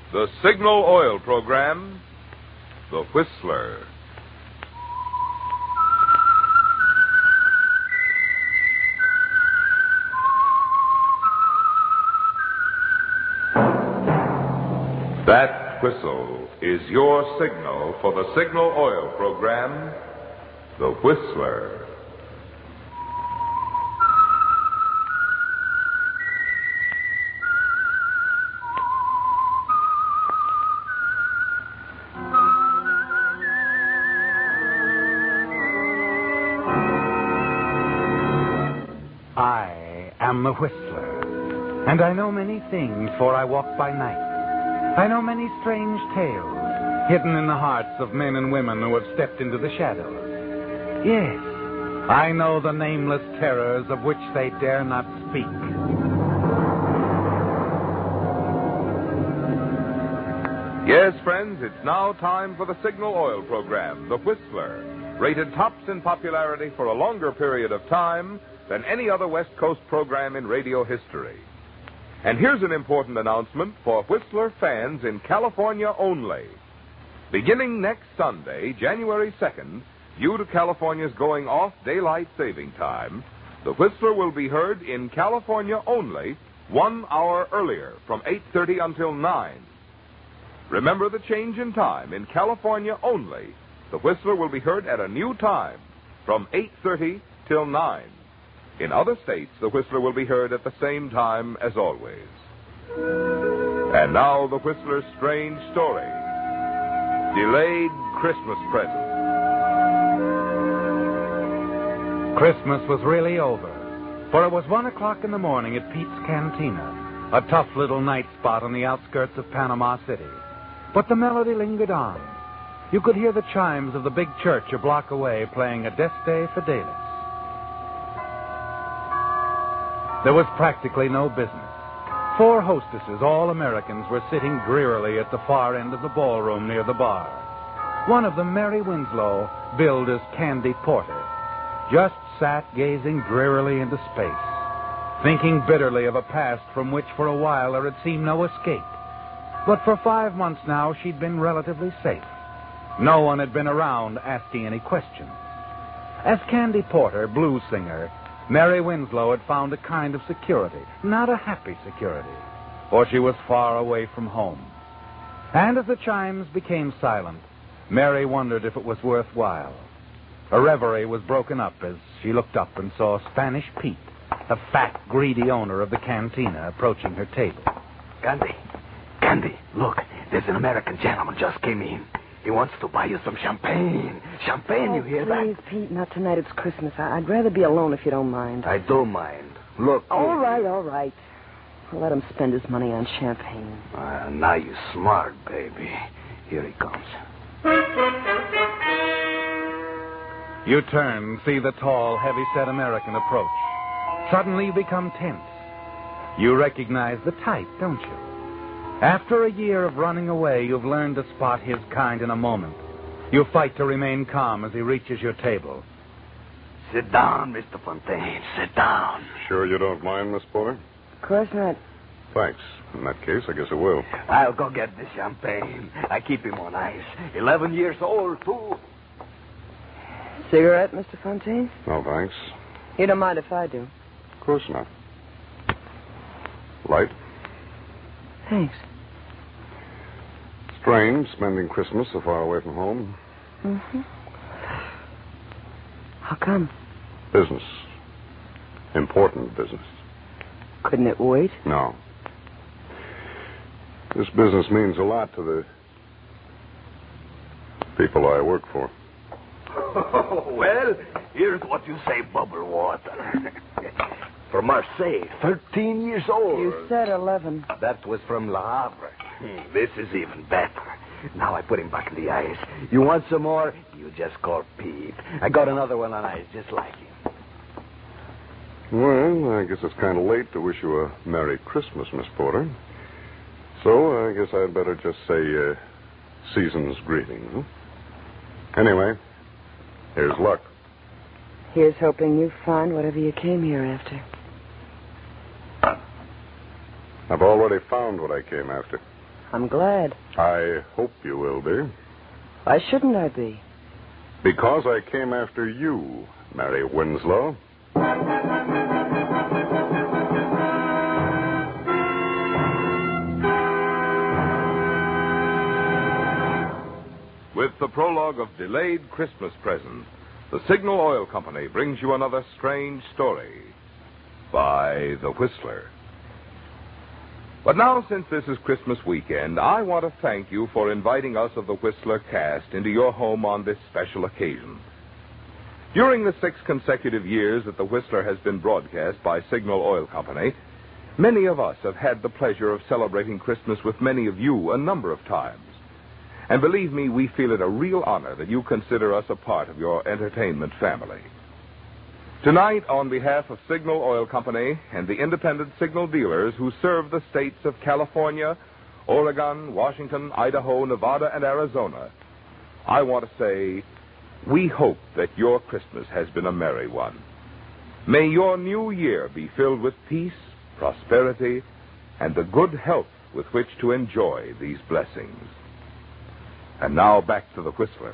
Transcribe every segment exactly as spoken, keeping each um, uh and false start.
The Signal Oil program, The Whistler. That whistle is your signal for the Signal Oil program, The Whistler. I am the Whistler, and I know many things, for I walk by night. I know many strange tales hidden in the hearts of men and women who have stepped into the shadows. Yes, I know the nameless terrors of which they dare not speak. Yes, friends, it's now time for the Signal Oil program, The Whistler, rated tops in popularity for a longer period of time than any other West Coast program in radio history. And here's an important announcement for Whistler fans in California only. Beginning next Sunday, January second, due to California's going off daylight saving time, the Whistler will be heard in California only one hour earlier, from eight thirty until nine. Remember the change in time. In California only, the Whistler will be heard at a new time, from eight thirty till nine. In other states, the Whistler will be heard at the same time as always. And now, the Whistler's strange story. Delayed Christmas present. Christmas was really over, for it was one o'clock in the morning at Pete's Cantina, a tough little night spot on the outskirts of Panama City. But the melody lingered on. You could hear the chimes of the big church a block away playing Adeste Fidelis. There was practically no business. Four hostesses, all Americans, were sitting drearily at the far end of the ballroom near the bar. One of them, Mary Winslow, billed as Candy Porter, just sat gazing drearily into space, thinking bitterly of a past from which for a while there had seemed no escape. But for five months now, she'd been relatively safe. No one had been around asking any questions. As Candy Porter, blues singer, Mary Winslow had found a kind of security, not a happy security, for she was far away from home. And as the chimes became silent, Mary wondered if it was worthwhile. Her reverie was broken up as she looked up and saw Spanish Pete, the fat, greedy owner of the cantina, approaching her table. Candy, Candy, look, there's an American gentleman just came in. He wants to buy you some champagne. Champagne, oh, you hear please, that? Pete, not tonight. It's Christmas. I- I'd rather be alone if you don't mind. I do mind. Look. All you... right, all right. I'll let him spend his money on champagne. Uh, now you're smart, baby. Here he comes. You turn, see the tall, heavy-set American approach. Suddenly you become tense. You recognize the type, don't you? After a year of running away, you've learned to spot his kind in a moment. You fight to remain calm as he reaches your table. Sit down, Mister Fontaine. Sit down. Sure you don't mind, Miss Porter? Of course not. Thanks. In that case, I guess I will. I'll go get the champagne. I keep him on ice. Eleven years old, too. Cigarette, Mister Fontaine? No, thanks. You don't mind if I do? Of course not. Light? Thanks. Strange, spending Christmas so far away from home. Mm-hmm. How come? Business. Important business. Couldn't it wait? No. This business means a lot to the people I work for. Well, here's what you say, bubble water. From Marseille, thirteen years old. You said eleven. That was from Le Havre. Hmm, this is even better. Now I put him back in the ice. You want some more? You just call Pete. I got another one on ice just like him. Well, I guess it's kind of late to wish you a Merry Christmas, Miss Porter. So I guess I'd better just say uh, season's greetings. Huh? Anyway, here's luck. Here's hoping you find whatever you came here after. I've already found what I came after. I'm glad. I hope you will be. Why shouldn't I be? Because I came after you, Mary Winslow. With the prologue of Delayed Christmas Present, the Signal Oil Company brings you another strange story by The Whistler. But now, since this is Christmas weekend, I want to thank you for inviting us of the Whistler cast into your home on this special occasion. During the six consecutive years that the Whistler has been broadcast by Signal Oil Company, many of us have had the pleasure of celebrating Christmas with many of you a number of times. And believe me, we feel it a real honor that you consider us a part of your entertainment family. Tonight, on behalf of Signal Oil Company and the independent signal dealers who serve the states of California, Oregon, Washington, Idaho, Nevada, and Arizona, I want to say, we hope that your Christmas has been a merry one. May your new year be filled with peace, prosperity, and the good health with which to enjoy these blessings. And now back to the Whistler.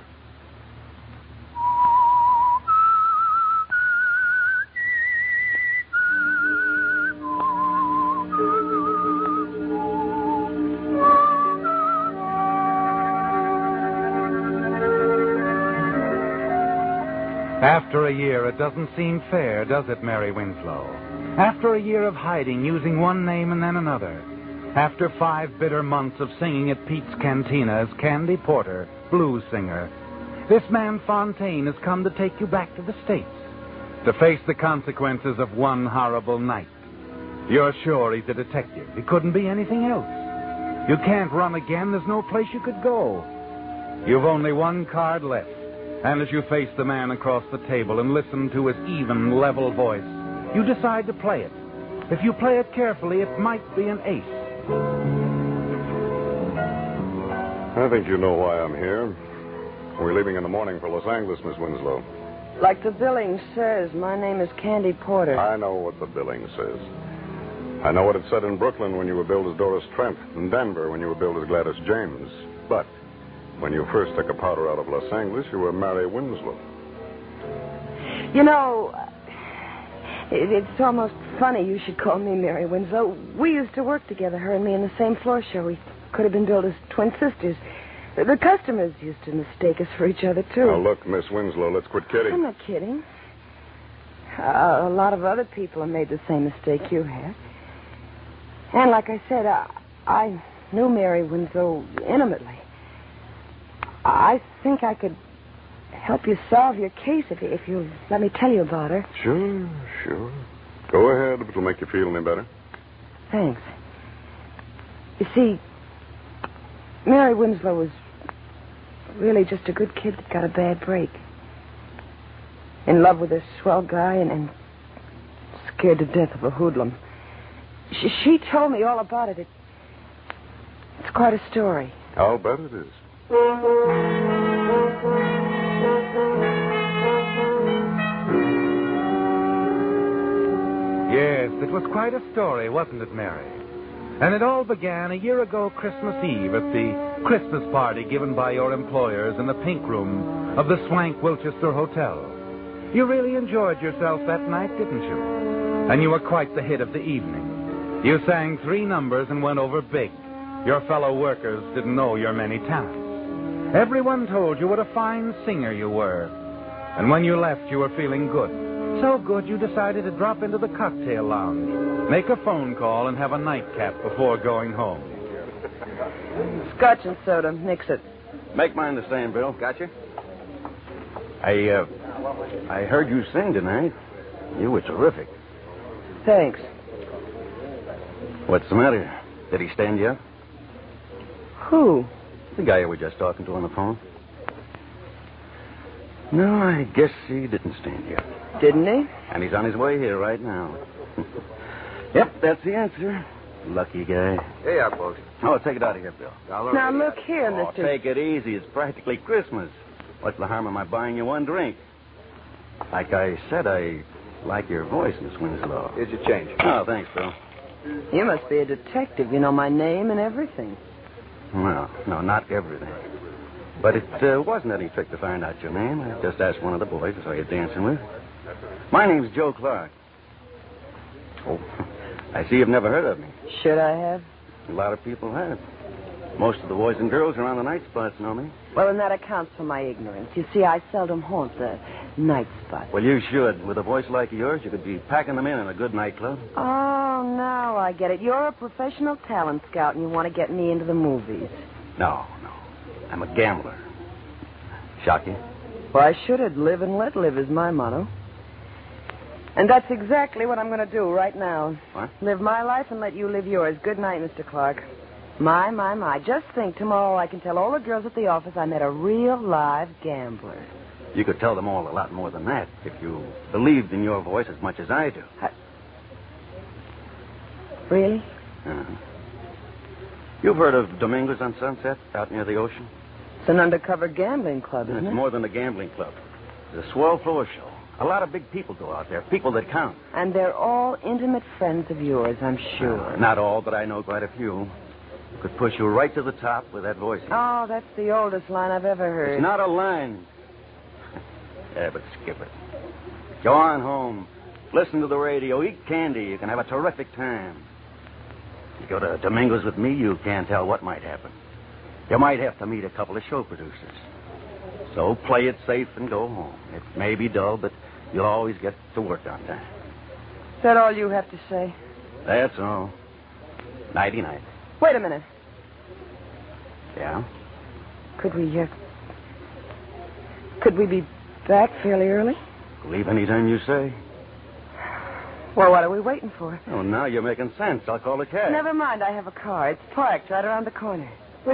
After a year, it doesn't seem fair, does it, Mary Winslow? After a year of hiding, using one name and then another. After five bitter months of singing at Pete's Cantina as Candy Porter, blues singer, this man Fontaine has come to take you back to the States to face the consequences of one horrible night. You're sure he's a detective. He couldn't be anything else. You can't run again. There's no place you could go. You've only one card left. And as you face the man across the table and listen to his even, level voice, you decide to play it. If you play it carefully, it might be an ace. I think you know why I'm here. We're leaving in the morning for Los Angeles, Miss Winslow. Like the billing says, my name is Candy Porter. I know what the billing says. I know what it said in Brooklyn when you were billed as Doris Trent, in Denver when you were billed as Gladys James. But when you first took a powder out of Los Angeles, you were Mary Winslow. You know, it, it's almost funny you should call me Mary Winslow. We used to work together, her and me, in the same floor show. We could have been billed as twin sisters. The, the customers used to mistake us for each other, too. Now, look, Miss Winslow, let's quit kidding. I'm not kidding. Uh, a lot of other people have made the same mistake you have. And like I said, I, I knew Mary Winslow intimately. I think I could help you solve your case if you, if you let me tell you about her. Sure, sure. Go ahead if it'll make you feel any better. Thanks. You see, Mary Winslow was really just a good kid that got a bad break. In love with a swell guy and, and scared to death of a hoodlum. She, she told me all about it. it. It's quite a story. I'll bet it is. Yes, it was quite a story, wasn't it, Mary? And it all began a year ago Christmas Eve at the Christmas party given by your employers in the pink room of the Swank Wilchester Hotel. You really enjoyed yourself that night, didn't you? And you were quite the hit of the evening. You sang three numbers and went over big. Your fellow workers didn't know your many talents. Everyone told you what a fine singer you were. And when you left, you were feeling good. So good, you decided to drop into the cocktail lounge, make a phone call, and have a nightcap before going home. Scotch and soda. Mix it. Make mine the same, Bill. Gotcha? I, uh, I heard you sing tonight. You were terrific. Thanks. What's the matter? Did he stand you up? Who? The guy you were just talking to on the phone. No, I guess he didn't stand you up. Didn't he? And he's on his way here right now. Yep, that's the answer. Lucky guy. Hey, up, folks. Oh, take it out of here, Bill. Now, look here, Oh, Mister take it easy. It's practically Christmas. What's the harm of my buying you one drink? Like I said, I like your voice, Miss Winslow. Here's your change. Oh, thanks, Bill. You must be a detective. You know my name and everything. Well, no, not everything. But it uh, wasn't any trick to find out your name. I just asked one of the boys I saw you dancing with. My name's Joe Clark. Oh, I see you've never heard of me. Should I have? A lot of people have. Most of the boys and girls around the night spots know me. Well, then that accounts for my ignorance. You see, I seldom haunt the night spots. Well, you should. With a voice like yours, you could be packing them in in a good nightclub. Oh, now I get it. You're a professional talent scout, and you want to get me into the movies. No, no. I'm a gambler. Shock you? Why should it? Live and let live is my motto. And that's exactly what I'm going to do right now. What? Live my life and let you live yours. Good night, Mister Clark. My, my, my. Just think, tomorrow I can tell all the girls at the office I met a real live gambler. You could tell them all a lot more than that if you believed in your voice as much as I do. I... Really? Uh-huh. You've heard of Dominguez on Sunset out near the ocean? It's an undercover gambling club, isn't It's it? more than a gambling club. It's a swell floor show. A lot of big people go out there, people that count. And they're all intimate friends of yours, I'm sure. Uh, not all, but I know quite a few. Could push you right to the top with that voice. Oh, that's the oldest line I've ever heard. It's not a line. Yeah, but skip it. Go on home. Listen to the radio. Eat candy. You can have a terrific time. You go to Dominguez with me, you can't tell what might happen. You might have to meet a couple of show producers. So play it safe and go home. It may be dull, but you'll always get to work on time. Is that all you have to say? That's all. Nighty-night. Wait a minute. Yeah? Could we, uh... Could we be back fairly early? Leave anytime you say. Well, what are we waiting for? Oh, now you're making sense. I'll call a cab. Never mind, I have a car. It's parked right around the corner.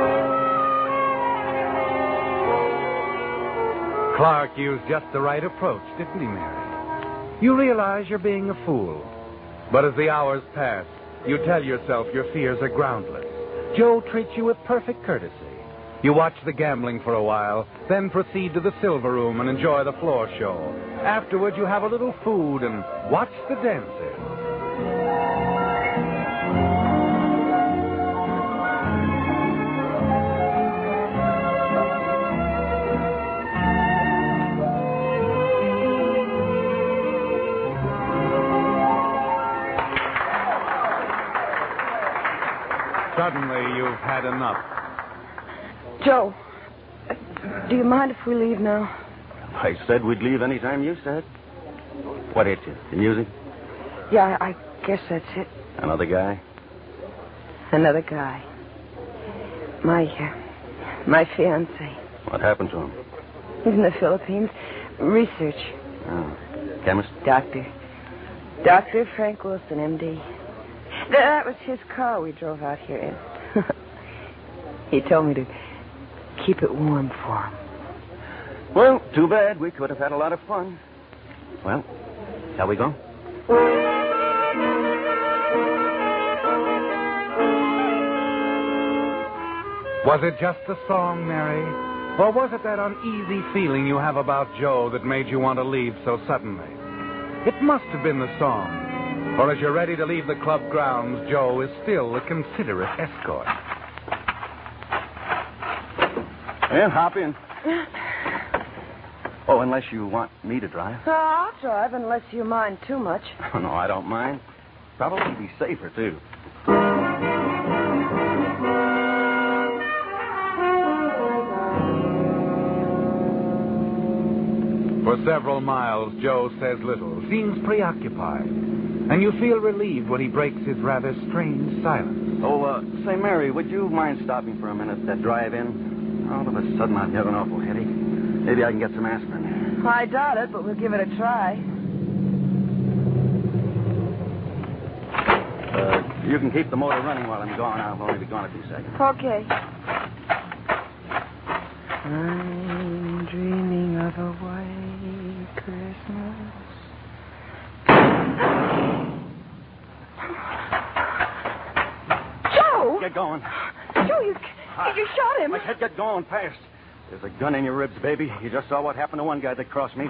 Clark used just the right approach, didn't he, Mary? You realize you're being a fool. But as the hours pass, you tell yourself your fears are groundless. Joe treats you with perfect courtesy. You watch the gambling for a while, then proceed to the silver room and enjoy the floor show. Afterward, you have a little food and watch the dancers. Suddenly, you've had enough. Joe, do you mind if we leave now? I said we'd leave any time you said. What hit you? The music? Yeah, I guess that's it. Another guy? Another guy. My, uh, my fiancé. What happened to him? He's in the Philippines. Research. Oh. Chemist? Doctor. Doctor Frank Wilson, M D. That was his car we drove out here in. He told me to keep it warm for him. Well, too bad. We could have had a lot of fun. Well, shall we go? Was it just the song, Mary? Or was it that uneasy feeling you have about Joe that made you want to leave so suddenly? It must have been the song. For as you're ready to leave the club grounds, Joe is still a considerate escort. Well, hop in. Oh, unless you want me to drive. Oh, I'll drive unless you mind too much. Oh, no, I don't mind. Probably be safer, too. For several miles, Joe says little, seems preoccupied. And you feel relieved when he breaks his rather strange silence. Oh, uh, say, Mary, would you mind stopping for a minute, that drive-in? All of a sudden, I've got an awful headache. Maybe I can get some aspirin. I doubt it, but we'll give it a try. Uh, you can keep the motor running while I'm gone. I'll only be gone a few seconds. Okay. I'm dreaming of a white Christmas. Joe! Get going. Joe, you, you shot him. I said get going fast. There's a gun in your ribs, baby. You just saw what happened to one guy that crossed me.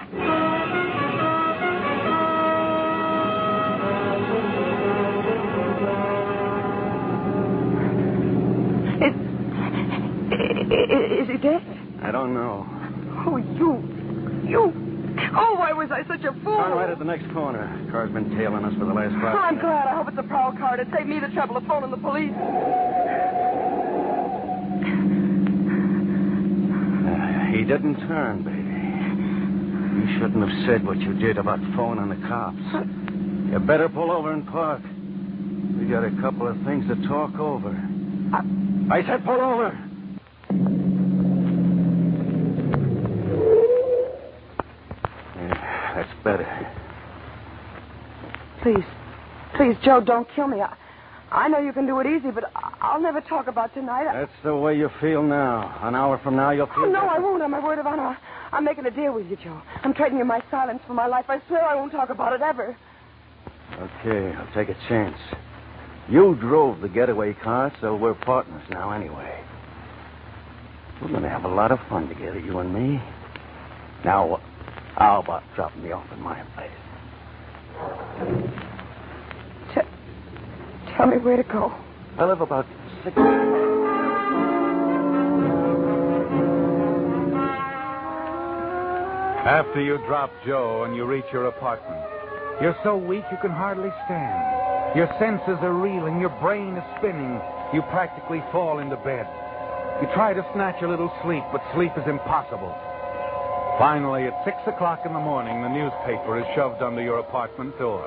Is, dead? I don't know. Oh, you. You. Oh, why was I such a fool? Turn right at the next corner. Car's been tailing us for the last five Oh, I'm minutes. glad. I hope it's a prowl car to save me the trouble of phoning the police. Uh, he didn't turn, baby. You shouldn't have said what you did about phoning the cops. You better pull over and park. We got a couple of things to talk over. I, I said pull over. Yeah, that's better. please. Please, Joe, don't kill me. I, I know you can do it easy, but I- I'll never talk about tonight. I, That's the way you feel now. An hour from now, you'll feel oh, no, better. I won't. On my word of honor. I'm making a deal with you, Joe. I'm trading you my silence for my life. I swear I won't talk about it ever. Okay, I'll take a chance. You drove the getaway car, so we're partners now anyway. We're going to have a lot of fun together, you and me. Now, how about dropping me off in my place? T- tell me where to go. I live about six... After you drop Joe and you reach your apartment, you're so weak you can hardly stand. Your senses are reeling, your brain is spinning. You practically fall into bed. You try to snatch a little sleep, but sleep is impossible. Finally, at six o'clock in the morning, the newspaper is shoved under your apartment door.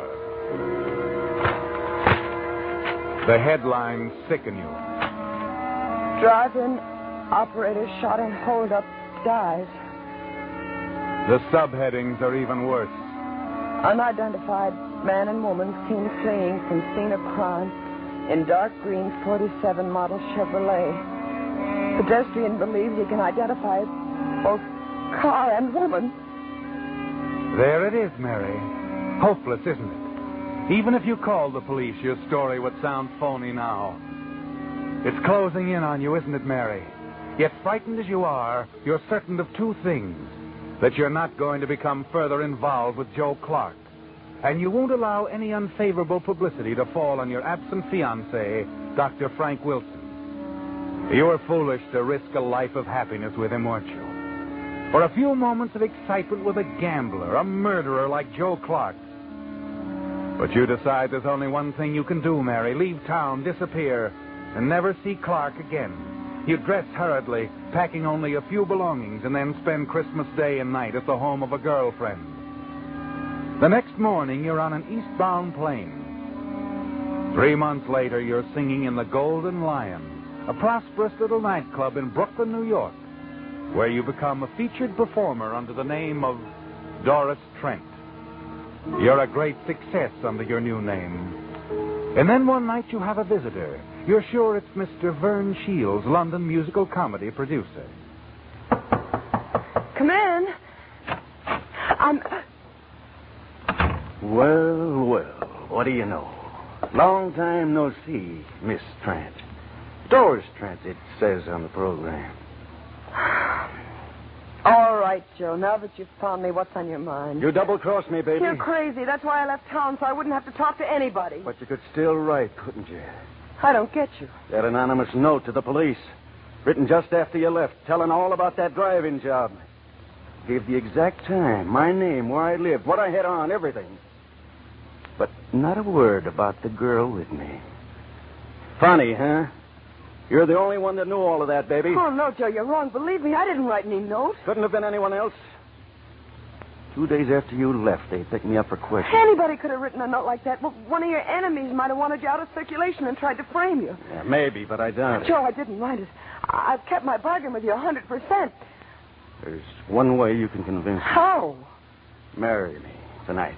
The headlines sicken you. Drive-in operator shot and hold up dies. The subheadings are even worse. Unidentified man and woman seen fleeing from scene of crime in dark green forty-seven model Chevrolet. Pedestrian believes he can identify both car and woman. There it is, Mary. Hopeless, isn't it? Even if you called the police, your story would sound phony now. It's closing in on you, isn't it, Mary? Yet frightened as you are, you're certain of two things. That you're not going to become further involved with Joe Clark. And you won't allow any unfavorable publicity to fall on your absent fiancé, Doctor Frank Wilson. You were foolish to risk a life of happiness with him, weren't you? For a few moments of excitement with a gambler, a murderer like Joe Clark. But you decide there's only one thing you can do, Mary. Leave town, disappear, and never see Clark again. You dress hurriedly, packing only a few belongings, and then spend Christmas Day and night at the home of a girlfriend. The next morning, you're on an eastbound plane. Three months later, you're singing in the Golden Lion, a prosperous little nightclub in Brooklyn, New York, where you become a featured performer under the name of Doris Trent. You're a great success under your new name. And then one night you have a visitor. You're sure it's Mister Vern Shields, London musical comedy producer. Come in. I'm... Well, well, what do you know? Long time no see, Miss Trent. Doris Trent, it says on the program. All right, Joe. Now that you've found me, what's on your mind? You double-crossed me, baby. You're crazy. That's why I left town, so I wouldn't have to talk to anybody. But you could still write, couldn't you? I don't get you. That anonymous note to the police, written just after you left, telling all about that driving job. Gave the exact time, my name, where I lived, what I had on, everything. But not a word about the girl with me. Funny, huh? You're the only one that knew all of that, baby. Oh, no, Joe, you're wrong. Believe me, I didn't write any note. Couldn't have been anyone else. Two days after you left, they picked me up for questioning. Anybody could have written a note like that. Well, one of your enemies might have wanted you out of circulation and tried to frame you. Yeah, maybe, but I doubt it. Joe, I didn't write it. I- I've kept my bargain with you a hundred percent. There's one way you can convince me. How? Marry me tonight.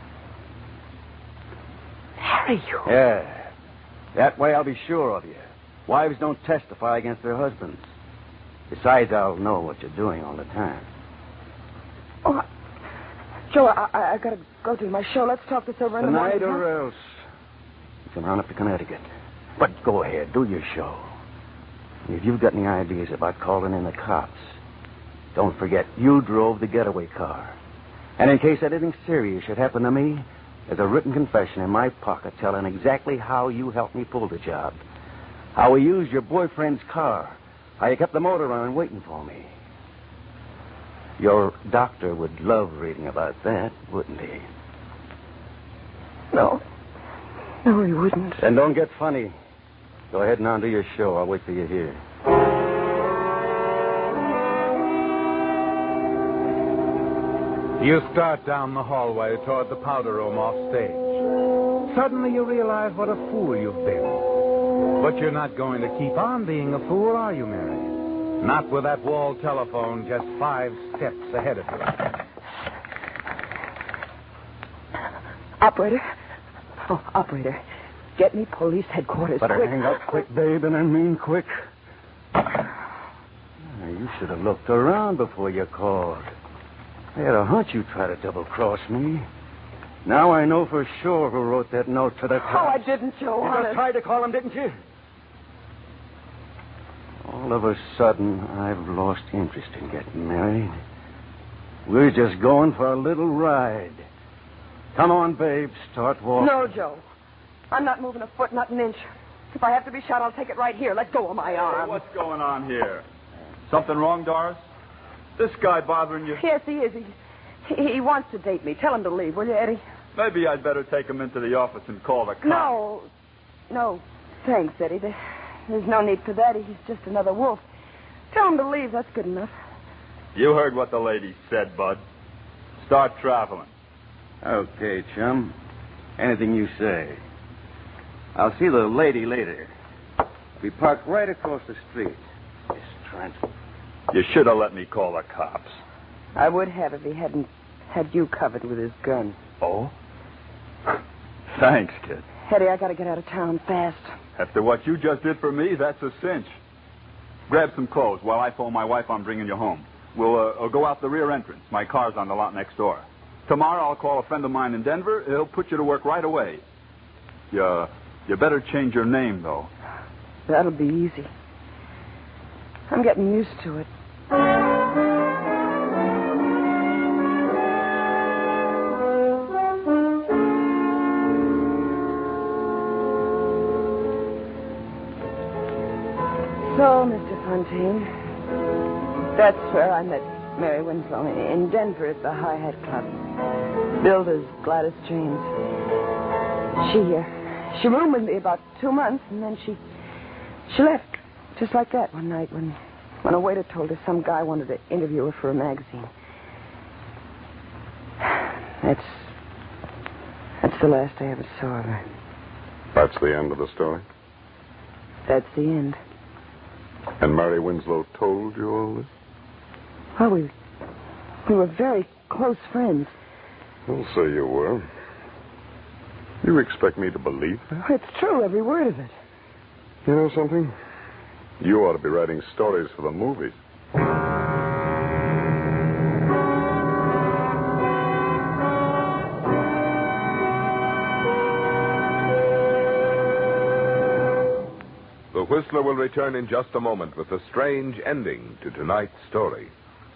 Marry you? Yeah. That way I'll be sure of you. Wives don't testify against their husbands. Besides, I'll know what you're doing all the time. Oh, I- Joe, I, I, I gotta go to my show. Let's talk this over in the morning. Tonight huh? or else. You can run up to Connecticut. But go ahead, do your show. And if you've got any ideas about calling in the cops, don't forget you drove the getaway car. And in case anything serious should happen to me, there's a written confession in my pocket telling exactly how you helped me pull the job. How we used your boyfriend's car. How you kept the motor running waiting for me. Your doctor would love reading about that, wouldn't he? No. No, he wouldn't. Then don't get funny. Go ahead and on do your show. I'll wait for you here. You start down the hallway toward the powder room off stage. Suddenly you realize what a fool you've been. But you're not going to keep on being a fool, are you, Mary? Not with that wall telephone just five steps ahead of you. Operator. Oh, operator. Get me police headquarters. Better quick. hang up quick, babe, and I mean quick. You should have looked around before you called. I had a hunch you'd try to double-cross me. Now I know for sure who wrote that note to the cops. Oh, I didn't, Joe. You honest. just tried to call him, didn't you? All of a sudden, I've lost interest in getting married. We're just going for a little ride. Come on, babe. Start walking. No, Joe. I'm not moving a foot, not an inch. If I have to be shot, I'll take it right here. Let go of my arm. Hey, what's going on here? Something wrong, Doris? This guy bothering you? Yes, he is. He, he, he wants to date me. Tell him to leave, will you, Eddie? Maybe I'd better take him into the office and call the cops. No. No. Thanks, Eddie. There, there's no need for that. He's just another wolf. Tell him to leave. That's good enough. You heard what the lady said, Bud. Start traveling. Okay, chum. Anything you say. I'll see the lady later. We parked right across the street. Miss Trent. You should have let me call the cops. I would have if he hadn't had you covered with his gun. Oh? Thanks, kid. Eddie, I gotta get out of town fast. After what you just did for me, that's a cinch. Grab some clothes while I phone my wife I'm bringing you home. We'll uh, go out the rear entrance. My car's on the lot next door. Tomorrow I'll call a friend of mine in Denver. He'll put you to work right away. You, you better change your name, though. That'll be easy. I'm getting used to it. So, Mister Fontaine, that's where I met Mary Winslow, in Denver at the High Hat Club. Billed as Gladys James. She, uh, she roomed with me about two months, and then she, she left, just like that, one night when, when a waiter told her some guy wanted to interview her for a magazine. That's, that's the last I ever saw of her. That's the end of the story? That's the end. And Mary Winslow told you all this? Well, we, we were very close friends. Well, so you were. You expect me to believe that? It's true, every word of it. You know something? You ought to be writing stories for the movies. The Whistler will return in just a moment with a strange ending to tonight's story.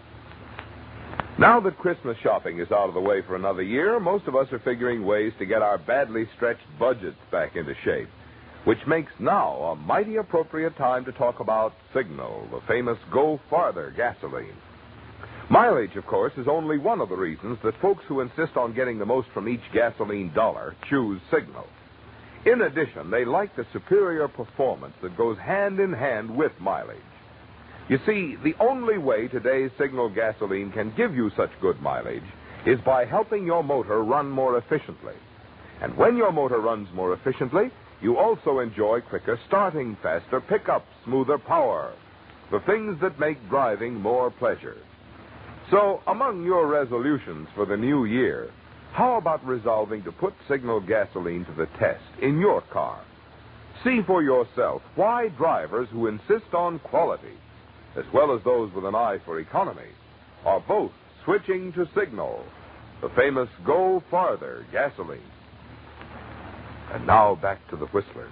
Now that Christmas shopping is out of the way for another year, most of us are figuring ways to get our badly stretched budgets back into shape, which makes now a mighty appropriate time to talk about Signal, the famous Go Farther gasoline. Mileage, of course, is only one of the reasons that folks who insist on getting the most from each gasoline dollar choose Signal. In addition, they like the superior performance that goes hand in hand with mileage. You see, the only way today's Signal gasoline can give you such good mileage is by helping your motor run more efficiently. And when your motor runs more efficiently, you also enjoy quicker starting, faster pickup, smoother power, the things that make driving more pleasure. So, among your resolutions for the new year, how about resolving to put Signal gasoline to the test in your car? See for yourself why drivers who insist on quality, as well as those with an eye for economy, are both switching to Signal, the famous Go Farther gasoline. And now back to the Whistler.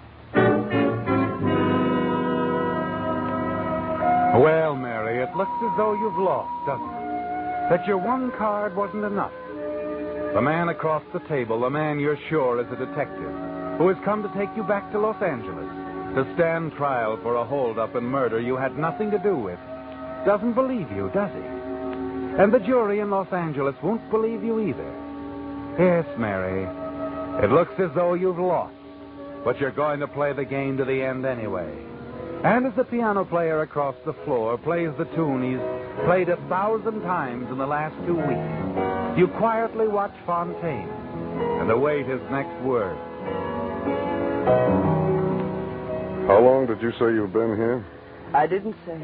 Well, Mary, it looks as though you've lost, doesn't it? That your one card wasn't enough. The man across the table, the man you're sure is a detective, who has come to take you back to Los Angeles, to stand trial for a holdup and murder you had nothing to do with, doesn't believe you, does he? And the jury in Los Angeles won't believe you either. Yes, Mary, it looks as though you've lost, but you're going to play the game to the end anyway. And as the piano player across the floor plays the tune he's played a thousand times in the last two weeks, you quietly watch Fontaine and await his next word. How long did you say you've been here? I didn't say.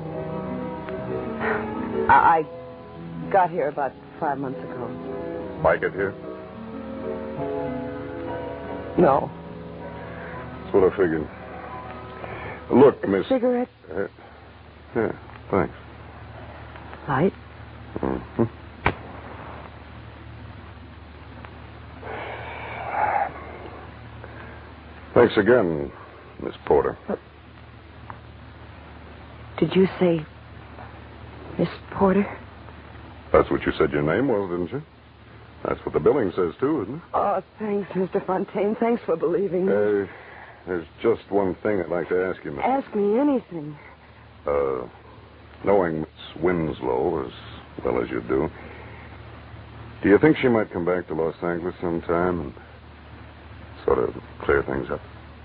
I, I got here about five months ago. Like it here? No. That's what I figured. Look, Miss... Cigarette? Uh, yeah, thanks. Light? Mm-hmm. Thanks again, Miss Porter. Uh, did you say Miss Porter? That's what you said your name was, didn't you? That's what the billing says, too, isn't it? Oh, thanks, Mister Fontaine. Thanks for believing me. Uh, there's just one thing I'd like to ask you, Miss. Ask me anything. Uh, knowing Miss Winslow as well as you do, do you think she might come back to Los Angeles sometime and sort of clear things up?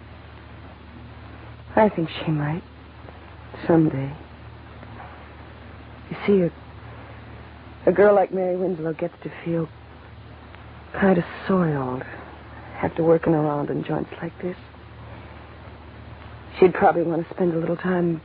I think she might. Someday. You see, a, a girl like Mary Winslow gets to feel kind of soiled after working around in joints like this. She'd probably want to spend a little time,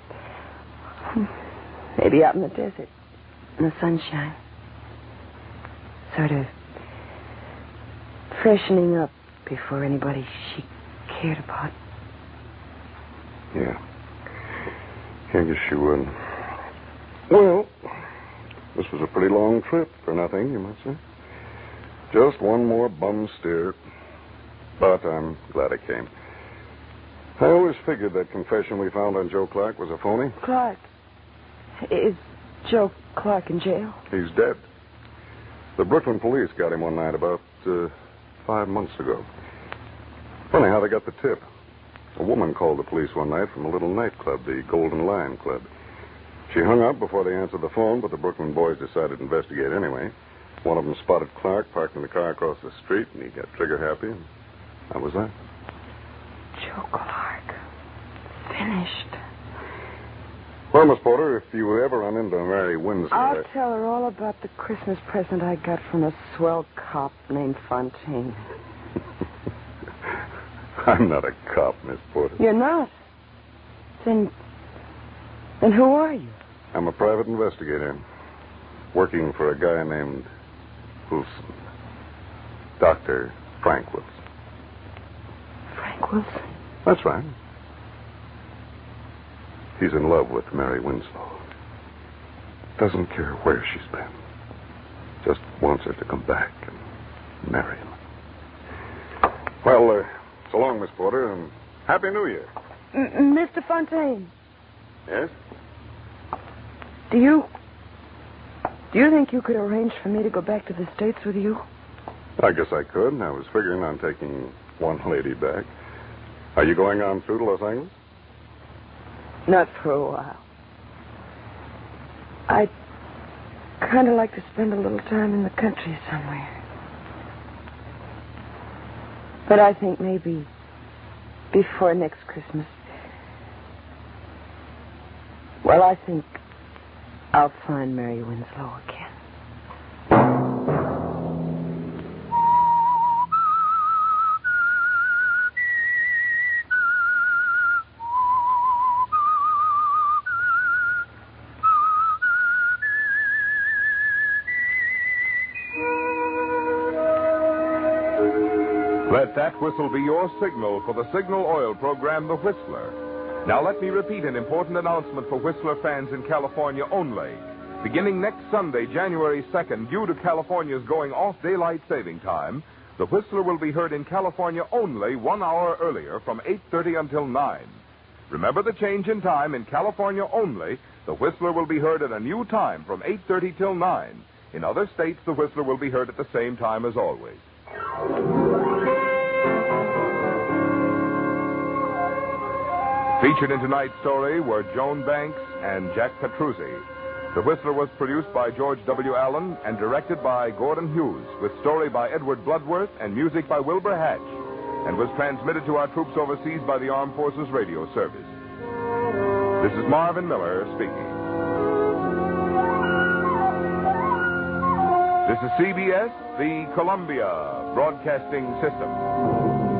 maybe out in the desert, in the sunshine. Sort of freshening up before anybody she cared about. Yeah. I guess she would. Well, this was a pretty long trip for nothing, you might say. Just one more bum steer. But I'm glad it came. I always figured that confession we found on Joe Clark was a phony. Clark? Is Joe Clark in jail? He's dead. The Brooklyn police got him one night about uh, five months ago. Funny how they got the tip. A woman called the police one night from a little nightclub, the Golden Lion Club. She hung up before they answered the phone, but the Brooklyn boys decided to investigate anyway. One of them spotted Clark parking the car across the street, and he got trigger happy, and that was that. Joe Clark. Finished. Well, Miss Porter, if you ever run into Mary Winslow... I'll tell her all about the Christmas present I got from a swell cop named Fontaine. I'm not a cop, Miss Porter. You're not? Then... Then who are you? I'm a private investigator. Working for a guy named Wilson. Doctor Frank Wilson. Frank Wilson? That's right. He's in love with Mary Winslow. Doesn't care where she's been. Just wants her to come back and marry him. Well, uh, so long, Miss Porter, and Happy New Year. M- Mister Fontaine. Yes? Do you... Do you think you could arrange for me to go back to the States with you? I guess I could. I was figuring on taking one lady back. Are you going on through to Los Angeles? Not for a while. I'd kind of like to spend a little time in the country somewhere. But I think maybe before next Christmas. Well, I think I'll find Mary Winslow again. Let that whistle be your signal for the Signal Oil program, The Whistler. Now let me repeat an important announcement for Whistler fans in California only. Beginning next Sunday, January second, due to California's going off daylight saving time, The Whistler will be heard in California only one hour earlier from eight thirty until nine. Remember the change in time in California only. The Whistler will be heard at a new time from eight thirty till nine. In other states, The Whistler will be heard at the same time as always. Featured in tonight's story were Joan Banks and Jack Petruzzi. The Whistler was produced by George W. Allen and directed by Gordon Hughes, with story by Edward Bloodworth and music by Wilbur Hatch, and was transmitted to our troops overseas by the Armed Forces Radio Service. This is Marvin Miller speaking. This is C B S, the Columbia Broadcasting System.